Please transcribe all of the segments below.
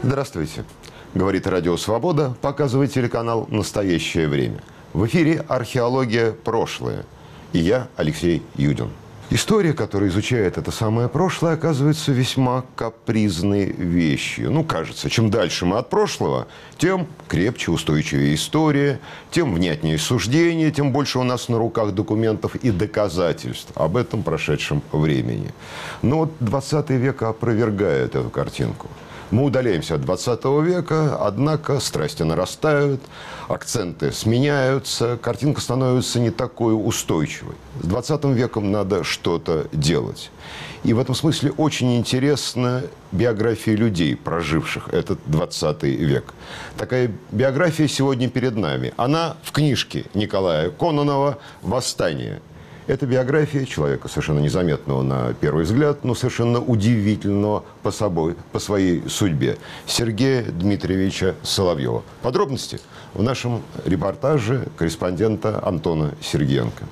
Здравствуйте. Говорит Радио Свобода, показывает телеканал «Настоящее время». В эфире «Археология. Прошлое». И я, Алексей Юдин. История, которая изучает это самое прошлое, оказывается весьма капризной вещью. Ну, кажется, чем дальше мы от прошлого, тем крепче, устойчивее история, тем внятнее суждение, тем больше у нас на руках документов и доказательств об этом прошедшем времени. Но вот 20 век опровергает эту картинку. Мы удаляемся от 20 века, однако страсти нарастают, акценты сменяются, картинка становится не такой устойчивой. С 20 веком надо что-то делать. И в этом смысле очень интересна биография людей, проживших этот 20 век. Такая биография сегодня перед нами. Она в книжке Николая Кононова «Восстание». Это биография человека, совершенно незаметного на первый взгляд, но совершенно удивительного по своей судьбе. Сергея Дмитриевича Соловьева. Подробности в нашем репортаже корреспондента Антона Сергеенко.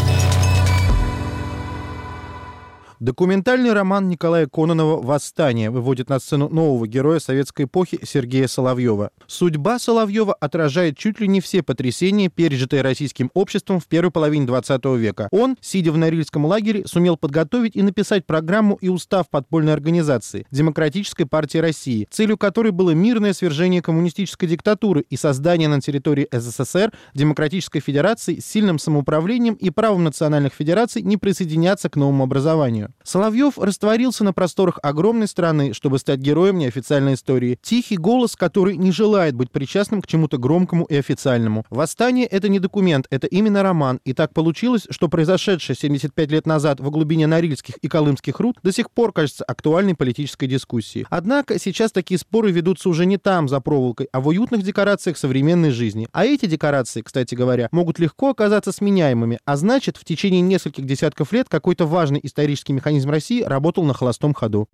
Документальный роман Николая Кононова «Восстание» выводит на сцену нового героя советской эпохи Сергея Соловьева. Судьба Соловьева отражает чуть ли не все потрясения, пережитые российским обществом в первой половине 20 века. Он, сидя в Норильском лагере, сумел подготовить и написать программу и устав подпольной организации Демократической партии России, целью которой было мирное свержение коммунистической диктатуры и создание на территории СССР Демократической Федерации с сильным самоуправлением и правом национальных федераций не присоединяться к новому образованию. Соловьев растворился на просторах огромной страны, чтобы стать героем неофициальной истории. Тихий голос, который не желает быть причастным к чему-то громкому и официальному. «Восстание» — это не документ, это именно роман. И так получилось, что произошедшее 75 лет назад в глубине Норильских и Колымских руд до сих пор кажется актуальной политической дискуссией. Однако сейчас такие споры ведутся уже не там, за проволокой, а в уютных декорациях современной жизни. А эти декорации, кстати говоря, могут легко оказаться сменяемыми, а значит, в течение нескольких десятков лет какой-то важный исторический механизм России работал на холостом ходу.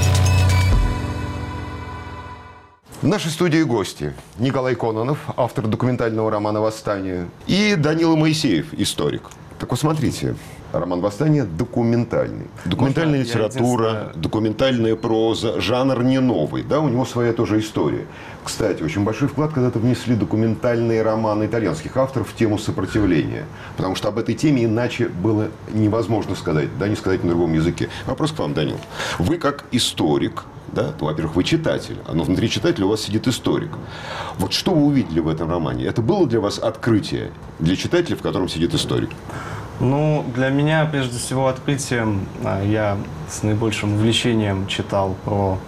В нашей студии гости Николай Кононов, автор документального романа «Восстание», и Данила Моисеев, историк. Так вот, смотрите, роман «Восстание» документальный. Документальная литература, документальная проза, жанр не новый, да, у него своя тоже история. Кстати, очень большой вклад когда-то внесли документальные романы итальянских авторов в тему сопротивления. Потому что об этой теме иначе было невозможно сказать, да, не сказать на другом языке. Вопрос к вам, Данил. Вы как историк, да, то, во-первых, вы читатель, но внутри читателя у вас сидит историк. Вот что вы увидели в этом романе? Это было для вас открытие для читателя, в котором сидит историк? Ну, для меня, прежде всего, открытием, я с наибольшим увлечением читал про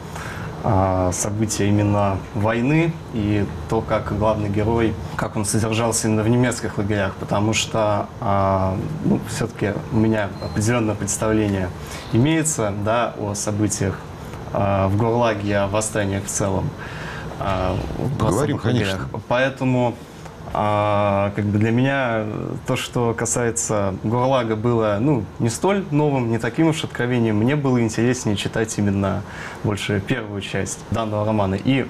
события именно войны и то, как главный герой, как он содержался именно в немецких лагерях, потому что ну, все-таки у меня определенное представление имеется, да, о событиях в Гурлаге, о восстаниях в целом. Поговорим, конечно. Поэтому как бы для меня то, что касается Гурлага, было не столь новым, не таким уж откровением. Мне было интереснее читать именно больше первую часть данного романа. И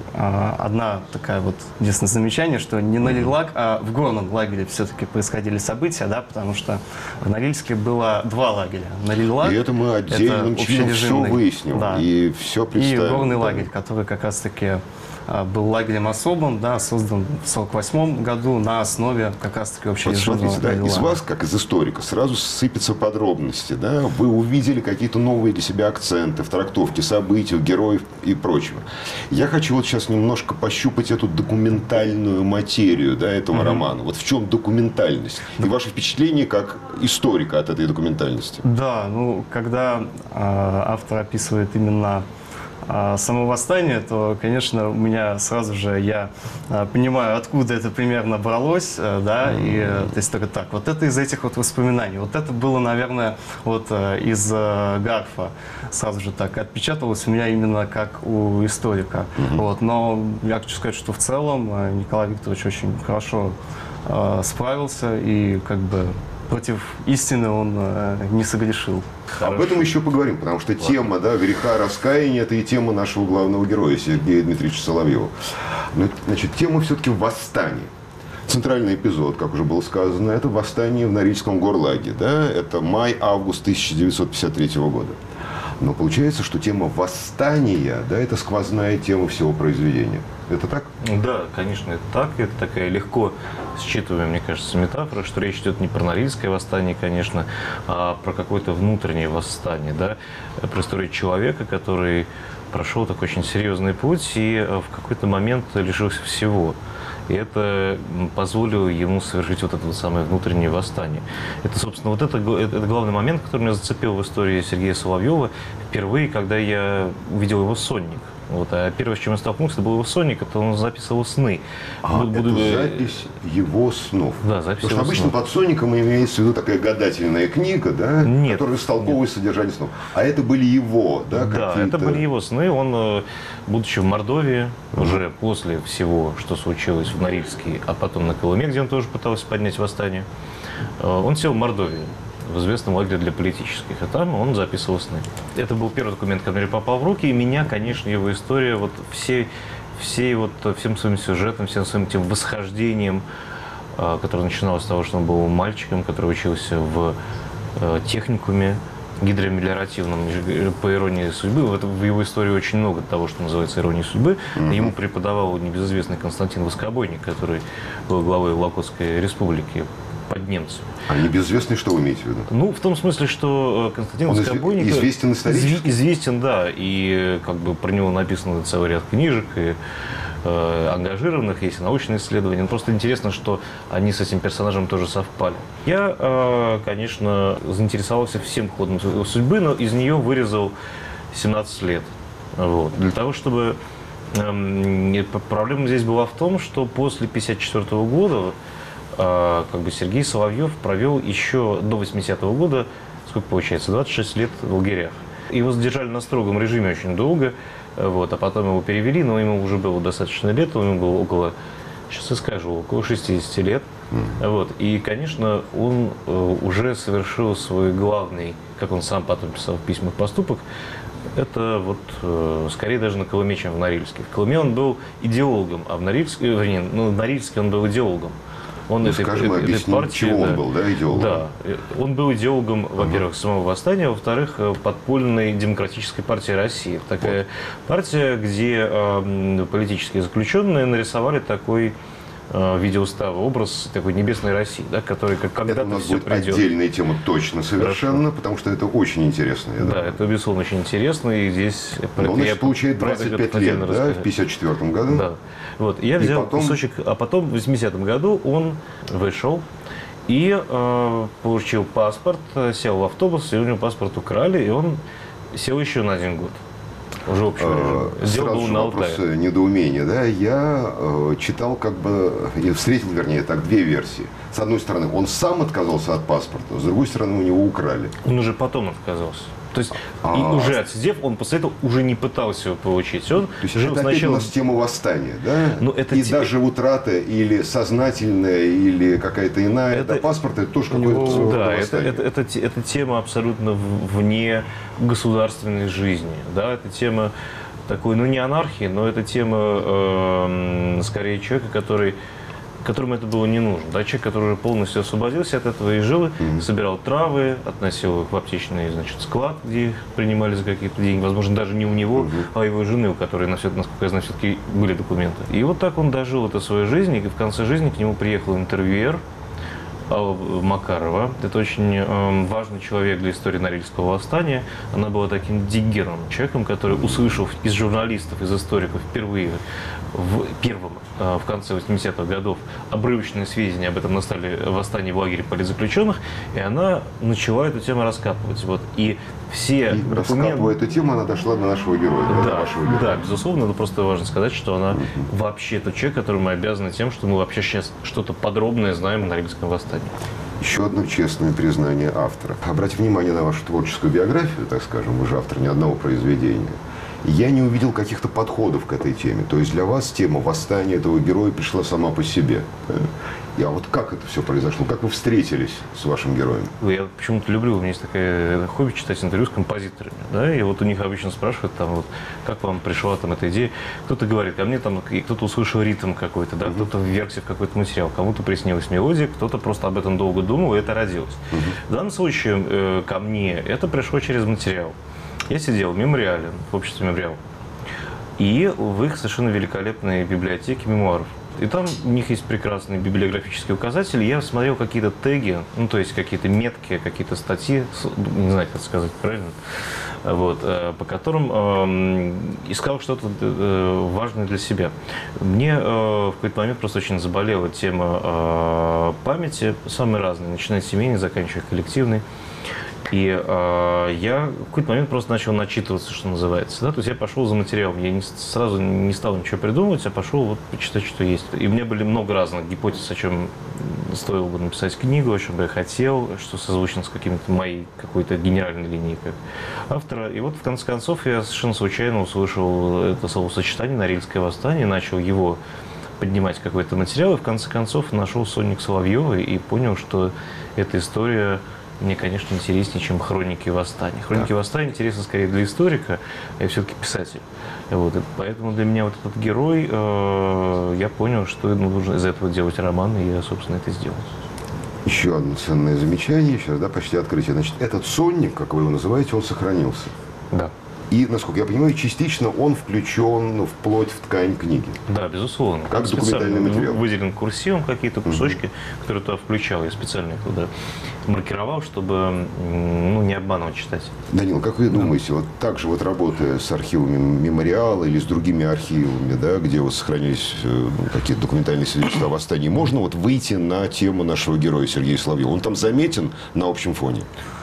одна такая вот единственное замечание, что не Норильлаг, а в горном лагере все-таки происходили события, да, потому что в Норильске было два лагеря. Норильлаг, и это мы отдельным чином все выясним, да, и все представим. И горный лагерь, который как раз-таки был лагерем особым, да, создан в 1948 году на основе как раз-таки общережимного да, из вас, как из историка, сразу сыпятся подробности. Да? Вы увидели какие-то новые для себя акценты в трактовке событий, героев и прочего. Я хочу вот сейчас немножко пощупать эту документальную материю, да, этого романа. Вот в чем документальность? И ваше впечатление как историка от этой документальности? Да, ну, когда автор описывает именно само восстание, то, конечно, у меня сразу же, я понимаю, откуда это примерно бралось, да, и то есть только так, вот это из этих вот воспоминаний, вот это было, наверное, вот из Гарфа, сразу же так отпечаталось у меня именно как у историка, вот, но я хочу сказать, что в целом Николай Викторович очень хорошо справился и как бы против истины он не согрешил. Об этом еще поговорим, потому что тема, да, греха, раскаяния – это и тема нашего главного героя Сергея Дмитриевича Соловьева. Но, значит, тема все-таки восстания. Центральный эпизод, как уже было сказано, это восстание в Норильском горлаге. Да? Это май-август 1953 года. Но получается, что тема восстания, да, это сквозная тема всего произведения. Это так? Да, конечно, это так. Это такая легко считываемая, мне кажется, метафора, что речь идет не про Норильское восстание, конечно, а про какое-то внутреннее восстание, да, про историю человека, который прошел такой очень серьезный путь и в какой-то момент лишился всего. И это позволило ему совершить вот это вот самое внутреннее восстание. Это, собственно, вот это главный момент, который меня зацепил в истории Сергея Соловьева впервые, когда я увидел его сонник. Вот, а первое, с чем я столкнулся, это был его сонник, это он записывал сны. Это запись его снов. Да, запись Потому что его обычно снов. под сонником имеется в виду такая гадательная книга, да, Нет, которая истолковывает содержание снов. А это были его, да, Да, какие-то... это были его сны. Он, будучи в Мордовии, уже после всего, что случилось в Норильске, а потом на Колыме, где он тоже пытался поднять восстание, он сел в Мордовии, в известном лагере для политических, и там он записывал сны. Это был первый документ, который попал в руки, и меня, конечно, его история, вот всем своим сюжетом, всем своим тем восхождением, которое начиналось с того, что он был мальчиком, который учился в техникуме гидромелиоративном, по иронии судьбы. В его истории очень много того, что называется иронией судьбы. Ему преподавал небезызвестный Константин Воскобойник, который был главой Локотской республики под немцами. А небезызвестный, что вы имеете в виду? Ну, в том смысле, что Константин Он Воскобойник... известен исторически? Известен, да. И как бы про него написано целый ряд книжек, и ангажированных, есть и научные исследования. Но просто интересно, что они с этим персонажем тоже совпали. Я, конечно, заинтересовался всем ходом судьбы, но из нее вырезал 17 лет. Вот. Для того, чтобы... Проблема здесь была в том, что после 1954 года как бы Сергей Соловьев провел еще до 80-го года, сколько получается, 26 лет в лагерях. Его задержали на строгом режиме очень долго, вот, а потом его перевели, но ему уже было достаточно лет, ему было около, сейчас я скажу, около 60 лет. Вот, и, конечно, он уже совершил свой главный, как он сам потом писал в письмах, поступок. Это вот скорее даже на Колыме, чем в Норильске. В Колыме он был идеологом, а в Норильске, в Норильске он был идеологом. Он этой партии, чего он был, да, идеологом? Да, он был идеологом, во-первых, самого восстания, во-вторых, подпольной демократической партии России. Такая партия, где политические заключенные нарисовали такой в виде устава образ такой небесной России, да, который как когда-то это у нас все будет придет. Отдельная тема точно, совершенно, Хорошо. потому что это очень интересно. Да, это, безусловно, очень интересно, и здесь... Он, значит, получает про это 25 отдельно лет, да, в рассказать. 1954 году. Да. Вот, я взял потом... кусочек, а потом в 80-м году он вышел и получил паспорт, сел в автобус, и у него паспорт украли, и он сел еще на 1 год. Уже общего режима. Сделал Сразу был же на вопрос Алтае. недоумения. Да? Я читал, как бы, я встретил, вернее, так, две версии. С одной стороны, он сам отказался от паспорта, с другой стороны, у него украли. Он уже потом отказался. То есть, и уже отсидев, он после этого уже не пытался его получить. Он То есть жил это опять сначала... у нас тема восстания, да? Ну, это и даже утрата или сознательная, или какая-то иная Это- до паспорта, это тоже У какое-то него, своего рода да, восстание. это тема абсолютно вне государственной жизни. Да? Это тема такой, ну не анархии, но это тема скорее человека, которому это было не нужно. Да? Человек, который уже полностью освободился от этого и жил, собирал травы, относил их в аптечный, значит, склад, где их принимали за какие-то деньги. Возможно, даже не у него, а у его жены, у которой, насколько я знаю, все-таки были документы. И вот так он дожил эту свою жизнь, и в конце жизни к нему приехал интервьюер Макарова. Это очень важный человек для истории Норильского восстания. Она была таким диггером, человеком, который, услышав из журналистов, из историков впервые в конце 80-х годов обрывочные сведения об этом восстании в лагере политзаключенных, и она начала эту тему раскапывать. Вот. И все И раскапывая эту тему, она дошла до нашего героя, до да, вашего героя. да, безусловно, это просто важно сказать, что она вообще тот человек, которому мы обязаны тем, что мы вообще сейчас что-то подробное знаем о Норильском восстании. Еще одно честное признание автора. Обратите внимание на вашу творческую биографию, так скажем, вы же автор ни одного произведения. Я не увидел каких-то подходов к этой теме. То есть для вас тема восстания этого героя пришла сама по себе. А вот как это все произошло? Как вы встретились с вашим героем? Я почему-то люблю, у меня есть такое хобби читать интервью с композиторами. Да, и вот у них обычно спрашивают, там, вот, как вам пришла там, эта идея. Кто-то говорит, ко мне там, кто-то услышал ритм какой-то, да, кто-то ввергся в какой-то материал, кому-то приснилась мелодия, кто-то просто об этом долго думал, и это родилось. В данном случае ко мне это пришло через материал. Я сидел в мемориале, в обществе «Мемориал», и в их совершенно великолепной библиотеке мемуаров. И там у них есть прекрасные библиографические указатели. Я смотрел какие-то теги, ну, то есть какие-то метки, какие-то статьи, не знаю, как сказать правильно, вот, по которым искал что-то важное для себя. Мне в какой-то момент просто очень заболела тема памяти, самые разные, начиная с семейной, заканчивая коллективной. И я в какой-то момент просто начал начитываться, что называется. Да? То есть я пошел за материалом. Я сразу не стал ничего придумывать, а пошел вот почитать, что есть. И у меня были много разных гипотез, о чем стоило бы написать книгу, о чем бы я хотел, что созвучно с каким-то моей какой-то генеральной линией как автора. И вот в конце концов я совершенно случайно услышал это словосочетание «Норильское восстание», начал его поднимать какой-то материал, и в конце концов нашел сольник Соловьева и понял, что эта история мне, конечно, интереснее, чем «Хроники восстания». «Хроники восстания» интересны скорее для историка, а я все-таки писатель. Вот. И поэтому для меня вот этот герой, я понял, что нужно из этого делать роман, и я, собственно, это сделал. Еще одно ценное замечание, сейчас, да, почти открытие. Значит, этот сольник, как вы его называете, он сохранился. Да. И, насколько я понимаю, частично он включен вплоть в ткань книги. Да, безусловно. Как документальный материал. Выделен курсивом какие-то кусочки, которые туда включал. Я специально их туда маркировал, чтобы не обманывать читателя. Данил, как вы думаете, вот так же вот работая с архивами «Мемориала» или с другими архивами, да, где вот сохранились какие-то документальные свидетельства о восстании, можно вот выйти на тему нашего героя Сергея Соловьева? Он там заметен на общем фоне?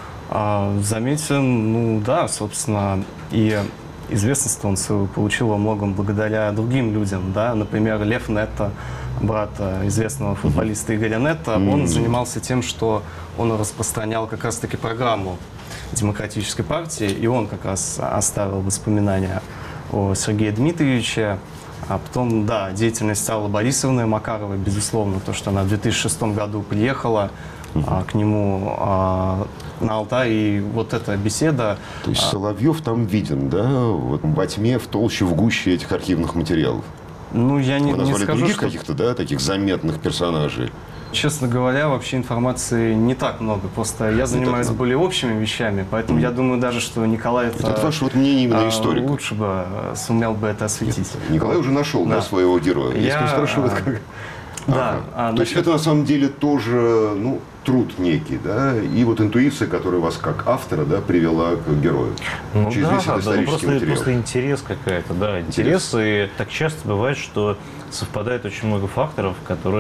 Заметен, да, собственно, и известность он свою получил во многом благодаря другим людям, да, например, Лев Нетто, брат известного футболиста Игоря Нетто, он занимался тем, что он распространял как раз-таки программу Демократической партии, и он как раз оставил воспоминания о Сергее Дмитриевиче. А потом, да, деятельность Аллы Борисовны Макаровой, безусловно, то, что она в 2006 году приехала к нему на Алтай, и вот эта беседа... То есть Соловьев там виден, да, вот во тьме, в толще, в гуще этих архивных материалов? Ну, я не назвали скажу, других что... каких-то, да, таких заметных персонажей? Честно говоря, вообще информации не так много. Просто я занимаюсь более общими вещами, поэтому я думаю даже, что Николай это ваше вот мнение именно историка. Лучше бы сумел бы это осветить. Николай уже нашел, да, своего героя. Я спрашиваю, как... Да. То есть это на самом деле тоже, труд некий, да, и вот интуиция, которая вас как автора, да, привела к герою. Через весь этот исторический материал. Просто интерес какая-то, да, интерес. И так часто бывает, что совпадает очень много факторов,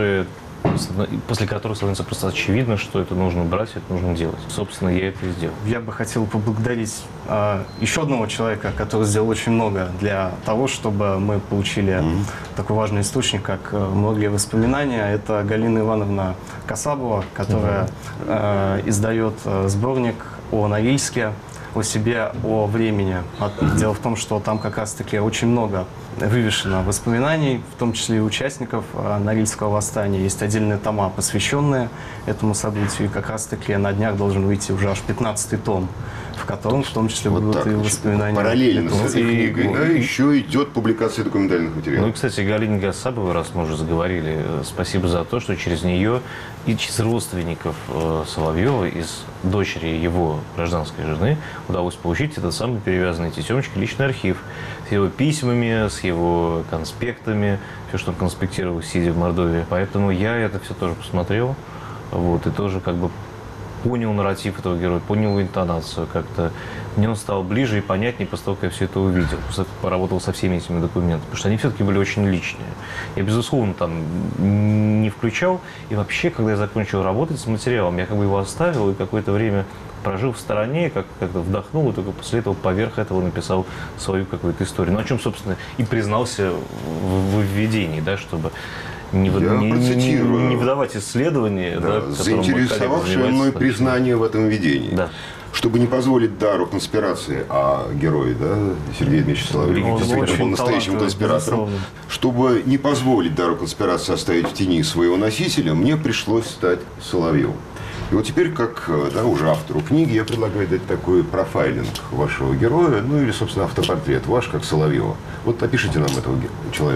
после которых становится просто очевидно, что это нужно брать, это нужно делать. Собственно, я это и сделал. Я бы хотел поблагодарить еще одного человека, который сделал очень много для того, чтобы мы получили такой важный источник, как «Многие воспоминания». Это Галина Ивановна Касабова, которая издает сборник о Норильске, о себе, о времени. Дело в том, что там как раз-таки очень много вывешено воспоминаний, в том числе и участников Норильского восстания. Есть отдельные тома, посвященные этому событию. И как раз-таки на днях должен выйти уже аж 15-й том, в котором в том числе вот будут и воспоминания. Параллельно с этой книгой, да, еще идет публикация документальных материалов. Ну и, кстати, Галине Касабовой, раз мы уже заговорили, спасибо за то, что через нее и через родственников Соловьева, из дочери его гражданской жены, удалось получить этот самый перевязанный тесемочкой личный архив с его письмами, с его конспектами, все, что он конспектировал, сидя в Мордовии. Поэтому я это все тоже посмотрел, вот, и тоже как бы понял нарратив этого героя, понял его интонацию как-то. Мне он стал ближе и понятнее после того, как я все это увидел, после того, как поработал со всеми этими документами, потому что они все-таки были очень личные. Я, безусловно, там не включал, и вообще, когда я закончил работать с материалом, я как бы его оставил и какое-то время прожил в стороне, как-то вдохнул, и только после этого поверх этого написал свою какую-то историю. Ну, о чем, собственно, и признался в введении, да, чтобы не выдавать исследования, да, заинтересовавшее мной признание в этом видении. Да. Чтобы не позволить дару конспирации, а герой, да, Сергей Дмитриевич Соловьев, действительно был настоящим конспиратором, чтобы не позволить дару конспирации оставить в тени своего носителя, мне пришлось стать Соловьевым. И вот теперь, как уже автору книги, я предлагаю дать такой профайлинг вашего героя, или, собственно, автопортрет ваш, как Соловьева. Вот опишите нам этого человека.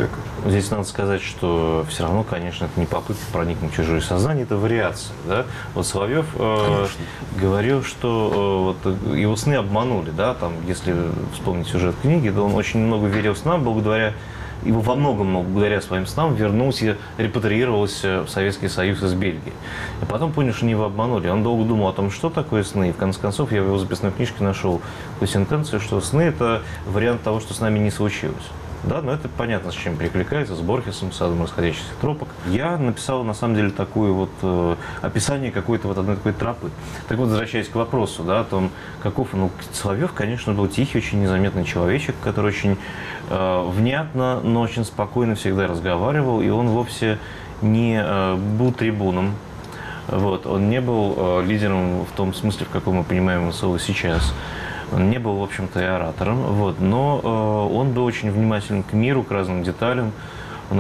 Здесь надо сказать, что все равно, конечно, это не попытка проникнуть в чужое сознание, это вариация. Да? Вот Соловьев говорил, что вот его сны обманули. Да? Там, если вспомнить сюжет книги, то он очень много верил снам, его во многом благодаря своим снам вернулся, репатриировался в Советский Союз из Бельгии. И потом понял, что его обманули. Он долго думал о том, что такое сны. И в конце концов я в его записной книжке нашел такую сентенцию, что сны – это вариант того, что с нами не случилось. Да, но это понятно, с чем перекликается, с Борхесом, с садом расходящихся тропок. Я написал, на самом деле, такое вот описание какой-то вот одной такой тропы. Так вот, возвращаясь к вопросу, да, о том, каков он. Ну, Соловьев, конечно, был тихий, очень незаметный человечек, который очень внятно, но очень спокойно всегда разговаривал, и он вовсе не был трибуном. Вот, он не был лидером в том смысле, в каком мы понимаем его сейчас. Он не был, в общем-то, и оратором, вот, но он был очень внимателен к миру, к разным деталям. Он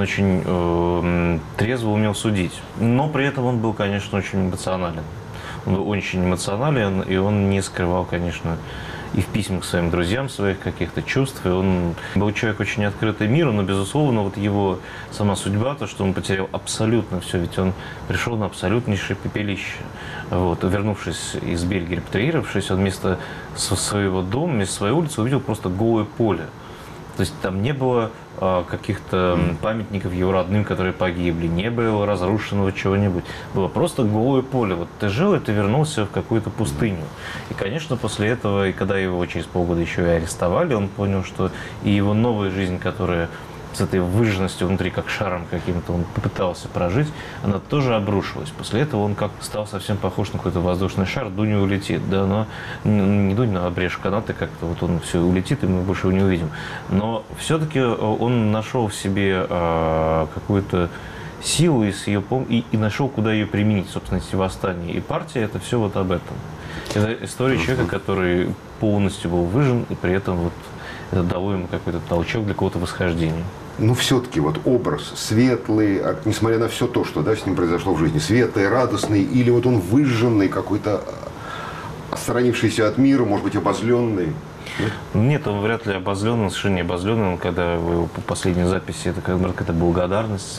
очень трезво умел судить. Но при этом он был, конечно, очень эмоционален. Он был очень эмоционален, и он не скрывал, конечно, и в письмах к своим друзьям своих каких-то чувств. И он был человек очень открытый миру, но, безусловно, вот его сама судьба, то, что он потерял абсолютно все, ведь он пришел на абсолютнейшее пепелище. Вот, вернувшись из Бельгии, репатриировавшись, он вместо своего дома, вместо своей улицы увидел просто голое поле. То есть там не было каких-то памятников его родным, которые погибли, не было разрушенного чего-нибудь. Было просто голое поле. Вот ты жил, и ты вернулся в какую-то пустыню. И, конечно, после этого, и когда его через полгода еще и арестовали, он понял, что и его новая жизнь, которая с этой выжженностью внутри, как шаром каким-то он попытался прожить, она тоже обрушилась. После этого он как стал совсем похож на какой-то воздушный шар, дунь и улетит. Да, но не дунь, но обрежь канаты, как-то вот он все улетит, и мы больше его не увидим. Но все-таки он нашел в себе какую-то силу и нашел, куда ее применить, собственно, эти восстания. И партия – это все вот об этом. Это история человека, который полностью был выжжен, и при этом вот это дало ему какой-то толчок для какого-то восхождения. Ну, все-таки вот образ светлый, несмотря на все то, что с ним произошло в жизни, светлый, радостный, или вот он выжженный, какой-то отстранившийся от мира, может быть, обозленный? Нет, он вряд ли обозленный, он совершенно не обозленный. Он, когда его по последней записи, это какая-то благодарность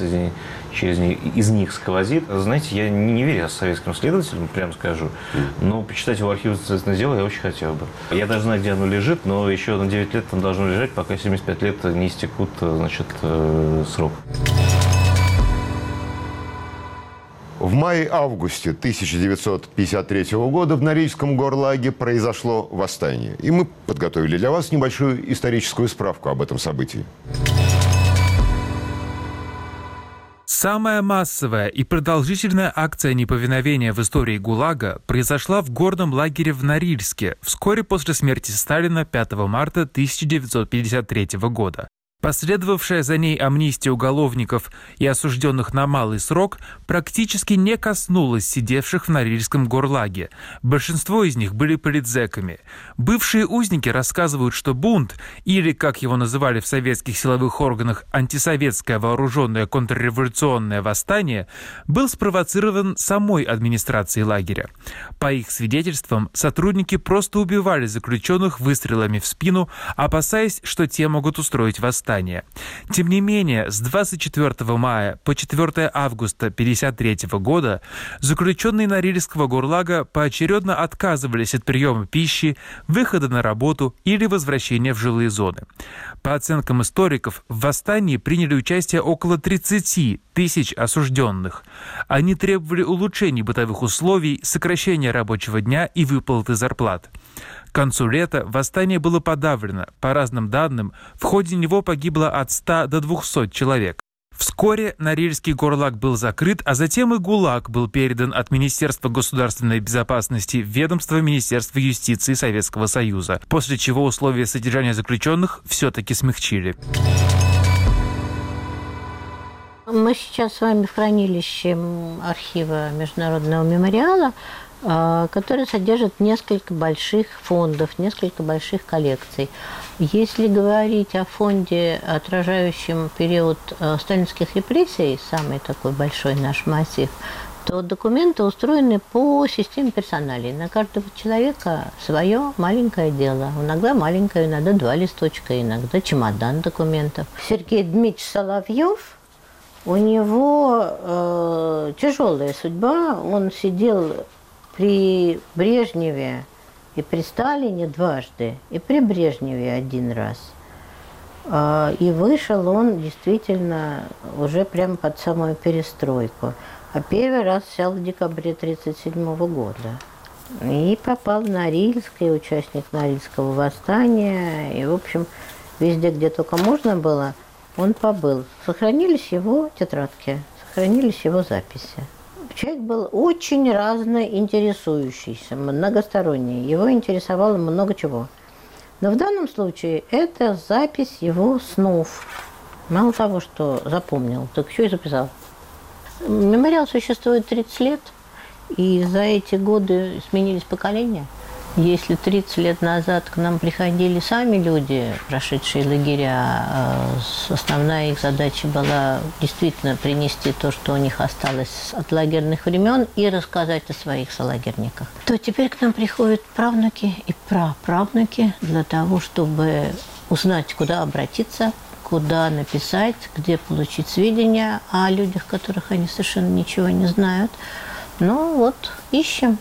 из них сквозит. Знаете, я не верю советским следователям, прямо скажу, но почитать его архив следственных дел я очень хотел бы. Я даже знаю, где оно лежит, но еще на 9 лет там должно лежать, пока 75 лет не истекут, значит, срок. В мае-августе 1953 года в Норильском горлаге произошло восстание. И мы подготовили для вас небольшую историческую справку об этом событии. Самая массовая и продолжительная акция неповиновения в истории ГУЛАГа произошла в горном лагере в Норильске вскоре после смерти Сталина 5 марта 1953 года. Последовавшая за ней амнистия уголовников и осужденных на малый срок практически не коснулась сидевших в Норильском горлаге. Большинство из них были политзеками. Бывшие узники рассказывают, что бунт, или, как его называли в советских силовых органах, антисоветское вооруженное контрреволюционное восстание, был спровоцирован самой администрацией лагеря. По их свидетельствам, сотрудники просто убивали заключенных выстрелами в спину, опасаясь, что те могут устроить восстание. Тем не менее, с 24 мая по 4 августа 1953 года заключенные Норильского горлага поочередно отказывались от приема пищи, выхода на работу или возвращения в жилые зоны. По оценкам историков, в восстании приняли участие около 30 тысяч осужденных. Они требовали улучшений бытовых условий, сокращения рабочего дня и выплаты зарплат. К концу лета восстание было подавлено. По разным данным, в ходе него погибло от 100 до 200 человек. Вскоре Норильский горлаг был закрыт, а затем и ГУЛАГ был передан от Министерства государственной безопасности в ведомство Министерства юстиции Советского Союза, после чего условия содержания заключенных все-таки смягчили. Мы сейчас с вами в хранилище архива Международного мемориала, который содержит несколько больших фондов, несколько больших коллекций. Если говорить о фонде, отражающем период сталинских репрессий, самый такой большой наш массив, то документы устроены по системе персоналей. На каждого человека свое маленькое дело. Иногда маленькое, иногда 2 листочка, иногда чемодан документов. Сергей Дмитриевич Соловьев, у него тяжелая судьба. Он сидел при Брежневе и при Сталине дважды, и при Брежневе 1 раз. И вышел он действительно уже прямо под самую перестройку. А 1 раз сел в декабре 1937 года. И попал в Норильск, и участник Норильского восстания. И, в общем, везде, где только можно было, он побыл. Сохранились его тетрадки, сохранились его записи. Человек был очень разно интересующийся, многосторонний. Его интересовало много чего. Но в данном случае это запись его снов. Мало того, что запомнил, так еще и записал. Мемориал существует 30 лет, и за эти годы сменились поколения. Если 30 лет назад к нам приходили сами люди, прошедшие лагеря, основная их задача была действительно принести то, что у них осталось от лагерных времен, и рассказать о своих солагерниках, то теперь к нам приходят правнуки и праправнуки для того, чтобы узнать, куда обратиться, куда написать, где получить сведения о людях, которых они совершенно ничего не знают. Ну вот, ищем.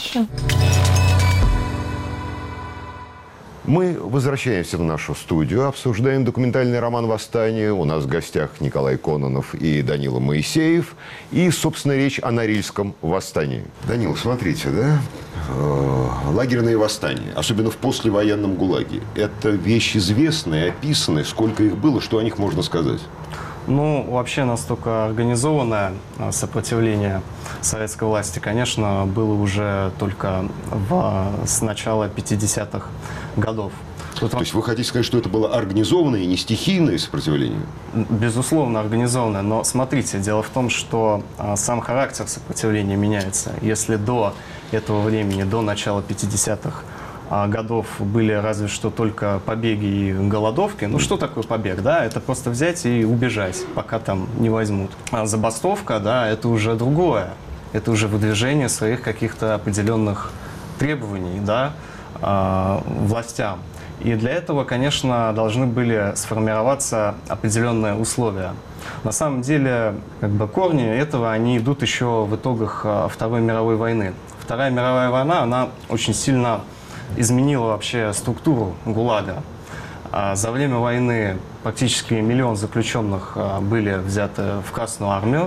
Мы возвращаемся в нашу студию, обсуждаем документальный роман «Восстание». У нас в гостях Николай Кононов и Данила Моисеев. И, собственно, речь о Норильском восстании. Данил, смотрите, да? Лагерные восстания, особенно в послевоенном ГУЛАГе. Это вещь известная, описанная. Сколько их было, что о них можно сказать? Ну, вообще настолько организованное сопротивление советской власти, конечно, было уже только с начала 50-х годов. То есть вы хотите сказать, что это было организованное и не стихийное сопротивление? Безусловно, организованное. Но смотрите, дело в том, что сам характер сопротивления меняется. Если до этого времени, до начала 50-х годов были разве что только побеги и голодовки. Ну, что такое побег? Да, это просто взять и убежать, пока там не возьмут. А забастовка, да, это уже другое. Это уже выдвижение своих каких-то определенных требований, да, властям. И для этого, конечно, должны были сформироваться определенные условия. На самом деле, как бы корни этого, они идут еще в итогах Второй мировой войны. Вторая мировая война, она очень сильно изменила вообще структуру ГУЛАГа. За время войны практически 1 миллион заключенных были взяты в Красную армию.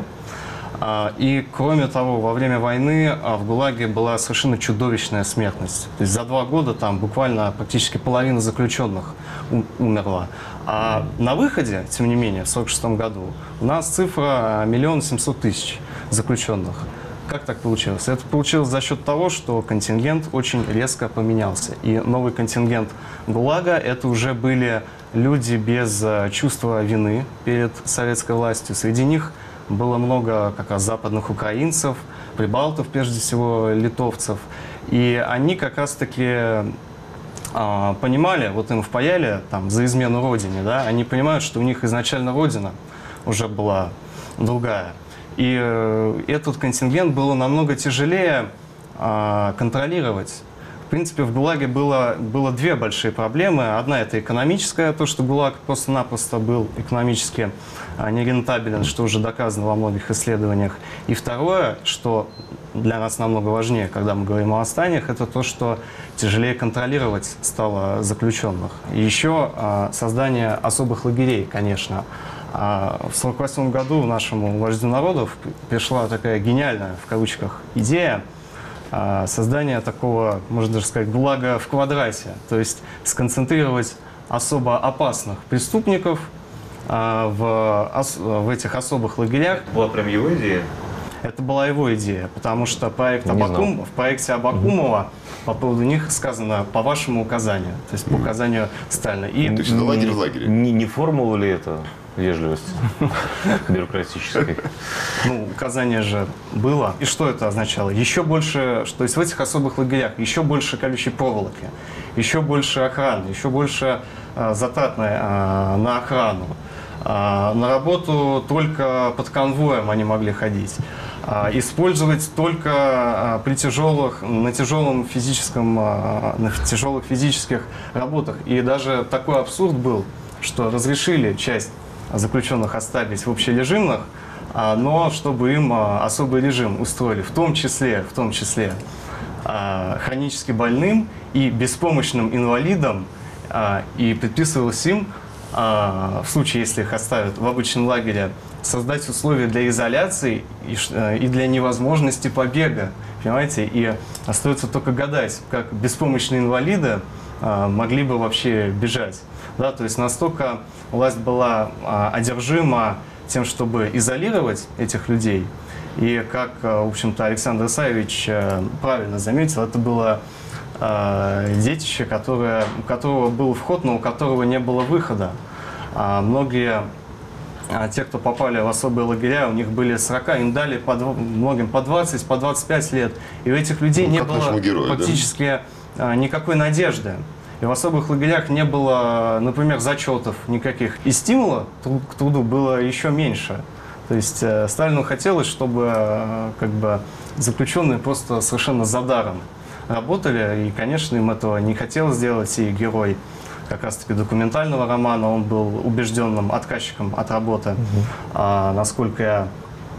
И, кроме того, во время войны в ГУЛАГе была совершенно чудовищная смертность. То есть за 2 года там буквально практически половина заключенных умерла. А на выходе, тем не менее, в 1946 году у нас цифра 1 700 000 заключенных. Как так получилось? Это получилось за счет того, что контингент очень резко поменялся. И новый контингент ГУЛАГа – это уже были люди без чувства вины перед советской властью. Среди них было много как раз западных украинцев, прибалтов, прежде всего литовцев. И они как раз-таки понимали, вот им впаяли там, за измену родине, да, они понимают, что у них изначально родина уже была другая. И этот контингент было намного тяжелее контролировать. В принципе, в ГУЛАГе было 2 большие проблемы. Одна – это экономическая, то, что ГУЛАГ просто-напросто был экономически нерентабелен, что уже доказано во многих исследованиях. И второе, что для нас намного важнее, когда мы говорим о восстаниях, это то, что тяжелее контролировать стало заключенных. И еще создание особых лагерей, конечно. В 1948 году нашему вождю народов пришла такая гениальная, в кавычках, идея создания такого, можно даже сказать, ГУЛАГа в квадрате. То есть сконцентрировать особо опасных преступников в этих особых лагерях. Была прям его идея? Это была его идея, потому что в проекте Абакумова по поводу них сказано по вашему указанию, то есть по указанию Сталина. И то есть это лагерь в лагере? Не формула ли это? Вежливость бюрократической. Ну, указание же было. И что это означало? Еще больше, то есть в этих особых лагерях еще больше колючей проволоки, еще больше охраны, еще больше затрат на охрану. На работу только под конвоем они могли ходить. использовать только на тяжелых физических работах. И даже такой абсурд был, что разрешили часть заключенных оставить в общережимных, но чтобы им особый режим устроили, в том числе хронически больным и беспомощным инвалидам, и предписывалось им, в случае, если их оставят в обычном лагере, создать условия для изоляции и для невозможности побега, понимаете? И остается только гадать, как беспомощные инвалиды могли бы вообще бежать. Да, то есть настолько власть была одержима тем, чтобы изолировать этих людей. И как, в общем-то, Александр Исаевич правильно заметил, это было детище, у которого был вход, но у которого не было выхода. Многие те, кто попали в особые лагеря, у них были срока, им дали многим по 20, по 25 лет. И у этих людей не было практически никакой надежды. И в особых лагерях не было, например, зачетов никаких. И стимула к труду было еще меньше. То есть Сталину хотелось, чтобы заключенные просто совершенно за даром работали. И, конечно, им этого не хотелось сделать. И герой как раз-таки документального романа, он был убежденным отказчиком от работы, насколько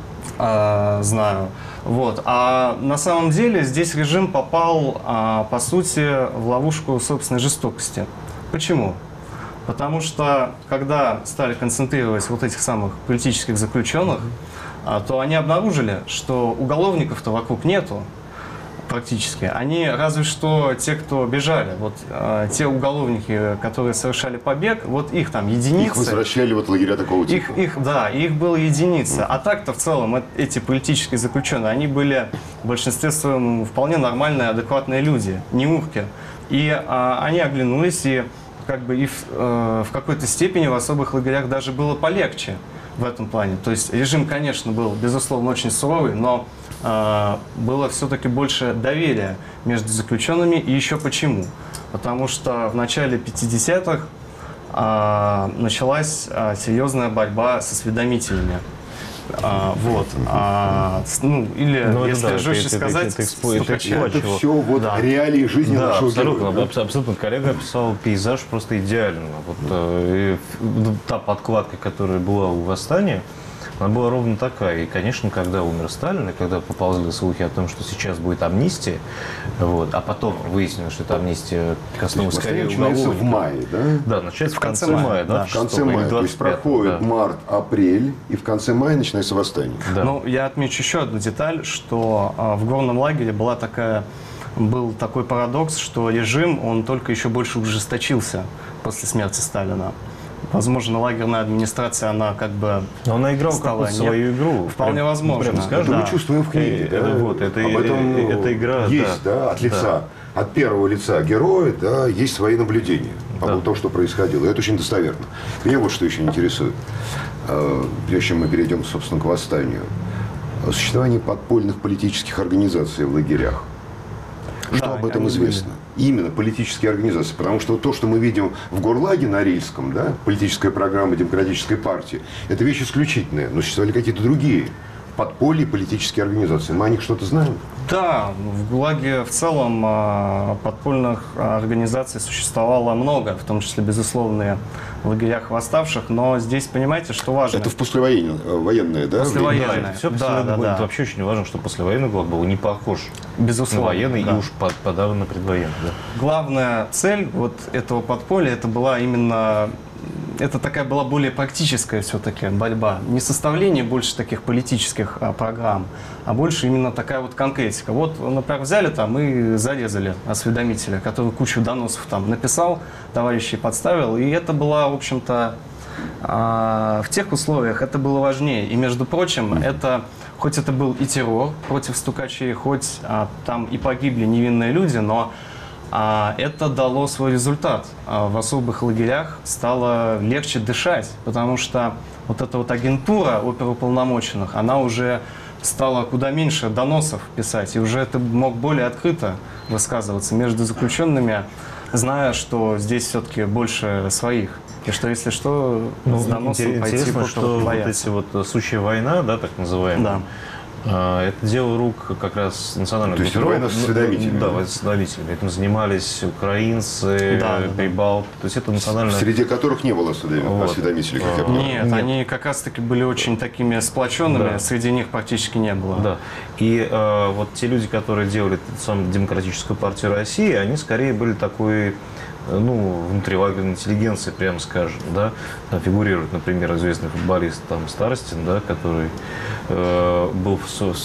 я знаю. Вот. А на самом деле здесь режим попал, по сути, в ловушку собственной жестокости. Почему? Потому что, когда стали концентрировать вот этих самых политических заключенных, то они обнаружили, что уголовников-то вокруг нету практически. Они разве что те, кто бежали. Вот те уголовники, которые совершали побег, вот их там единицы. Их возвращали в лагеря такого типа. Их было единица. А так-то в целом эти политические заключенные, они были в большинстве своем вполне нормальные, адекватные люди, не урки. И они оглянулись, и в какой-то степени в особых лагерях даже было полегче в этом плане. То есть режим, конечно, был, безусловно, очень суровый, но было все-таки больше доверия между заключенными. И еще почему? Потому что в начале 50-х началась серьезная борьба с осведомителями. Если жестче сказать, это все реалии жизни нашего героя. Абсолютно. Коллега описал пейзаж просто идеально. Та подкладка, которая была у восстания, она была ровно такая. И, конечно, когда умер Сталин, и когда поползли слухи о том, что сейчас будет амнистия, а потом выяснилось, что эта амнистия коснулась скорее начинается в мае, да? Да, начинается в конце мая. В конце мая. То есть проходит март, апрель, и в конце мая начинается восстание. Да. Ну, я отмечу еще одну деталь, что в горном лагере был такой парадокс, что режим, он только еще больше ужесточился после смерти Сталина. Возможно, лагерная администрация, она она играла какую-то свою игру. Вполне возможно. Это мы чувствуем в книге. Это игра. Есть, от лица, от первого лица героя, есть свои наблюдения по поводу того, что происходило. И это очень достоверно. Меня вот что еще интересует. Прежде чем мы перейдем, собственно, к восстанию. Существование подпольных политических организаций в лагерях. Что об этом известно? Именно политические организации. Потому что то, что мы видим в Горлаге Норильском, политическая программа демократической партии, это вещь исключительная. Но существовали какие-то другие подполье политические организации. Мы о них что-то знаем? Да, в ГУЛАГе в целом подпольных организаций существовало много, в том числе, безусловно, в лагерях восставших, но здесь, понимаете, что важно... Это в послевоенное, да? Послевоенное. Да, все послевоенное. Это вообще очень важно, что послевоенный ГУЛАГ был не похож на военный и уж подавно на предвоенный. Да. Главная цель вот этого подполья, это была именно... Это такая была более практическая все-таки борьба. Не составление больше таких политических программ, а больше именно такая вот конкретика. Вот, например, взяли там и зарезали осведомителя, который кучу доносов там написал, товарищей подставил. И это было, в общем-то, в тех условиях это было важнее. И, между прочим, это, хоть это был и террор против стукачей, хоть там и погибли невинные люди, но это дало свой результат. В особых лагерях стало легче дышать, потому что вот эта вот агентура оперуполномоченных, она уже стала куда меньше доносов писать, и уже ты мог более открыто высказываться между заключенными, зная, что здесь все-таки больше своих. И что, если что, с доносом пойти интересно, что бояться. вот эти вот сущая война, да, так называемая, Это дело рук как раз национальных То есть это война с осведомителями? Да, война с осведомителями. Этим занимались украинцы, прибалты. То есть это национальная... Среди которых не было осведомителей, как я понимаю. Нет, они как раз-таки были очень такими сплоченными, Да. среди них практически не было. Да. И вот те люди, которые делали эту самую Демократическую партию России, они скорее были такой, внутрилагерной интеллигенции, прямо скажем, да. Там фигурирует, например, известный футболист там Старостин, да, который был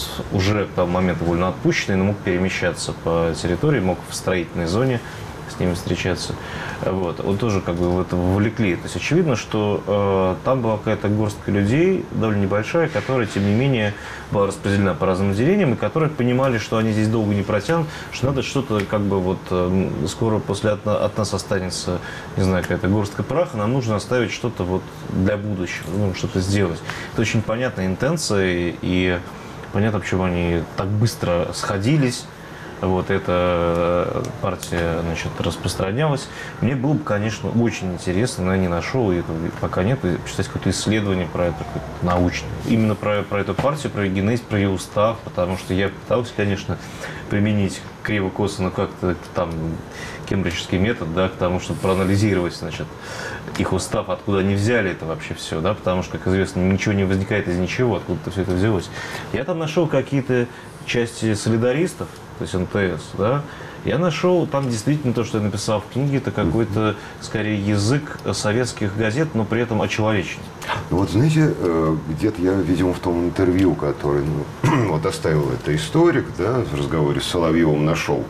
уже к тому моменту вольно отпущенный, но мог перемещаться по территории, мог в строительной зоне с ними встречаться. Вот. Он тоже как бы в это вовлекли. То есть очевидно, что там была какая-то горстка людей, довольно небольшая, которая, тем не менее, была распределена по разным отделениям, и которые понимали, что они здесь долго не протянут, что надо что-то как бы вот скоро от нас останется, не знаю, какая-то горстка праха, нам нужно оставить что-то вот для будущего, что-то сделать. Это очень понятная интенция, и понятно, почему они так быстро сходились. Вот эта партия, значит, распространялась. Мне было бы, конечно, очень интересно, но я не нашел, и пока нет, почитать какое-то исследование про это, научное. Именно про эту партию, про ее генез, про ее устав, потому что я пытался, конечно, применить криво-косо, но как-то там кембриджский метод, да, к тому, чтобы проанализировать, значит, их устав, откуда они взяли это вообще все, да, потому что, как известно, ничего не возникает из ничего, откуда-то все это взялось. Я там нашел какие-то части солидаристов, то есть НТС, да, я нашел там действительно то, что я написал в книге, это какой-то, скорее, язык советских газет, но при этом очеловеченный. Вот знаете, где-то я, видимо, в том интервью, который вот оставил это историк, да, в разговоре с Соловьевым нашел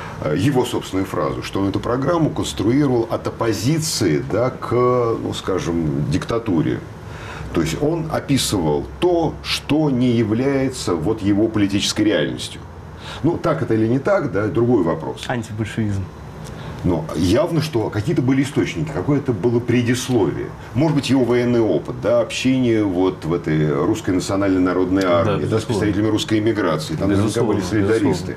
его собственную фразу, что он эту программу конструировал от оппозиции, да, к, скажем, диктатуре. То есть он описывал то, что не является вот его политической реальностью. Так это или не так, да, другой вопрос. Антибольшевизм. Но явно, что какие-то были источники, какое-то было предисловие. Может быть, его военный опыт, да, общение вот в этой русской национальной народной армии, да, с представителями русской эмиграции. Там наверняка были солидаристы.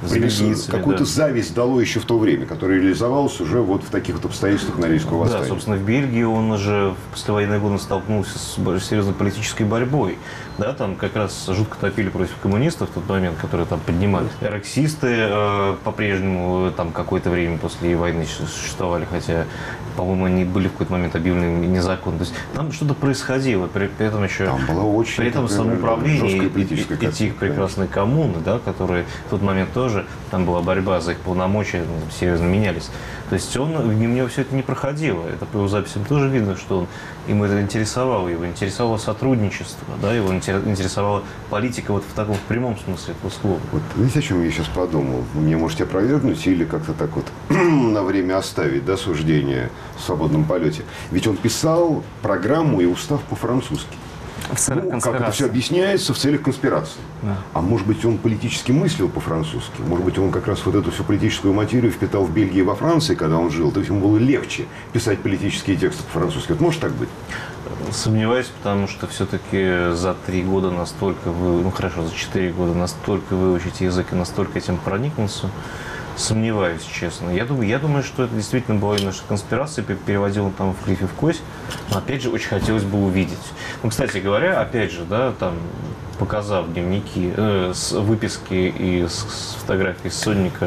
Какую-то зависть дало еще в то время, которая реализовалась уже вот в таких вот обстоятельствах Норильского восстания. Да, собственно, в Бельгии он уже в послевоенные годы столкнулся с серьезной политической борьбой. Да, там как раз жутко топили против коммунистов в тот момент, которые там поднимались. Рексисты по-прежнему там какое-то время после войны существовали, хотя, по-моему, они были в какой-то момент объявлены незаконно. То есть там что-то происходило, при этом еще... Там было очень... При этом самоуправление этих прекрасной коммуны, да, которые в тот момент тоже, там была борьба за их полномочия, серьезно менялись. То есть у него все это не проходило. Это по его записям тоже видно, что ему это интересовало. Его интересовало сотрудничество, да, его интересовала политика вот в таком в прямом смысле этого слова. Вот, знаете, о чем я сейчас подумал? Вы мне можете опровергнуть или как-то так вот на время оставить, да, суждение в свободном полете. Ведь он писал программу и устав по-французски. В целях конспирации. Как это все объясняется в целях конспирации. Да. А может быть, он политически мыслил по-французски? Может быть, он как раз вот эту всю политическую материю впитал в Бельгии и во Франции, когда он жил? То есть ему было легче писать политические тексты по-французски. Вот может так быть? Сомневаюсь, потому что все-таки за 3 года настолько за 4 года настолько выучить язык и настолько этим проникнуться, сомневаюсь, честно. Я думаю, что это действительно была наша конспирация, переводил он там в крифе в кость, но опять же очень хотелось бы увидеть. Кстати говоря, опять же, да, там, показав дневники, выписки и с фотографией сонника